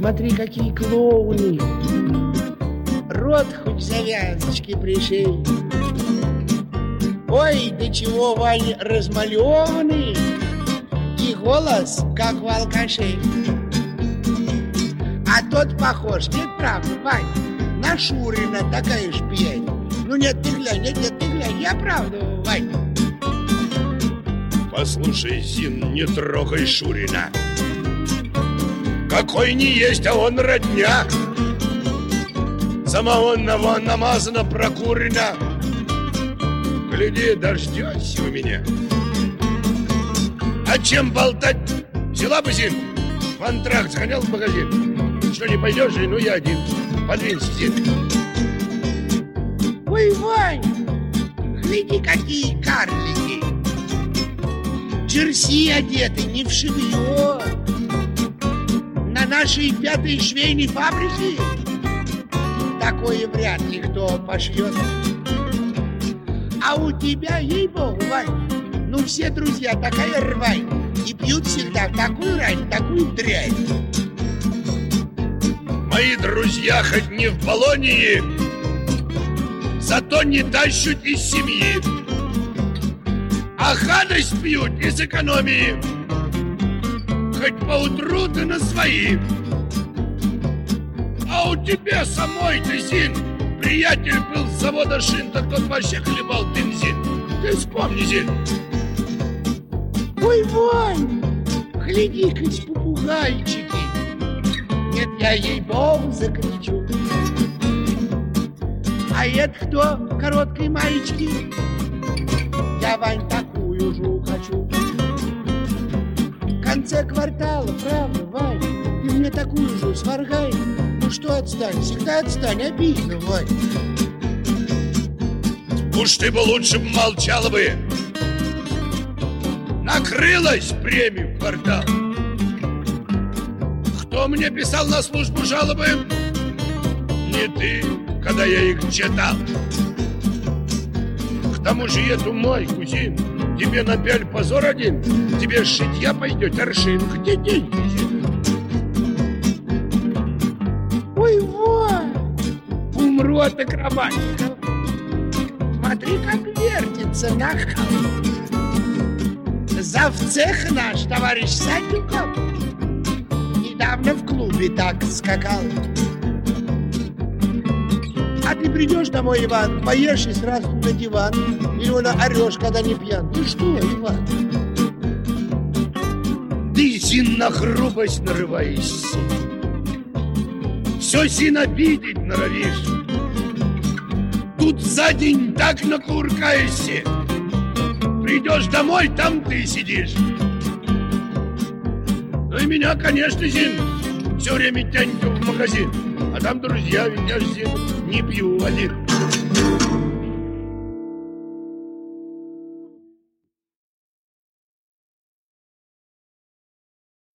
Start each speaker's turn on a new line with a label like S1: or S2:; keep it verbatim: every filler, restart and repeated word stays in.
S1: Смотри, какие клоуны. Рот хоть завязочки пришей. Ой, до чего, Вань, размалеванный. И голос, как у алкашей. А тот похож, нет, правда, Вань, на Шурина, такая ж пьянь. Ну нет, ты глянь, нет, нет, ты глянь, я правда, Вань.
S2: Послушай, Зин, не трогай Шурина. Какой не есть, а он родня. Самогонного намазано, прокурено. Гляди, дождешься у меня. А чем болтать? Взяла бы, Зин, в антракт сгонял в магазин. Что, не пойдешь же? Ну, я один. Подвинься, Зин.
S1: Ой, Вань, гляди, какие карлики. Джерси одеты, не в шитье. На нашей пятой швейной фабрике такое вряд ли кто пошьет. А у тебя, ей-богу, Вань, ну все друзья такая рвань. И пьют всегда такую рань, такую дрянь.
S2: Мои друзья хоть не в Болонии, зато не тащут из семьи. А гадость пьют из экономии. Хоть поутру да на свои. А у тебя самой-то, Зин, приятель был с завода шин, так тот вообще хлебал бензин. Ты вспомни, Зин.
S1: Ой, Вань, гляди-ка, попугайчики. Нет, я ей-богу закричу. А это кто в короткой маечке? Я, Вань, такую же хочу. В конце квартала, правда, Вань, ты мне такую же сваргай. Ну что, отстань, всегда отстань, обидно, Вань.
S2: Уж ты бы лучше молчала бы. Накрылась премию в квартал. Кто мне писал на службу жалобы? Не ты, когда я их читал. К тому же эту майку, Зин, тебе на пяль позор один. Тебе шитья пойдет аршин. Где деньги, Зин?
S1: Ой, Вань, умру от акробатиков. Смотри, как вертится нахал. Завцех наш, товарищ Садников, недавно в клубе так скакал. А ты придешь домой, Иван, поешь и сразу на диван. Или он орешь, когда не пьян. Ты что, Иван?
S2: Ты, Зин, на грубость нарываешься. Все, Зин, обидеть норовишь. Тут за день так накуркаешься. Придешь домой, там ты сидишь. Ну и меня, конечно, Зин, все время тянет в магазин. А там друзья, ведь я ж, Зин, не пью один.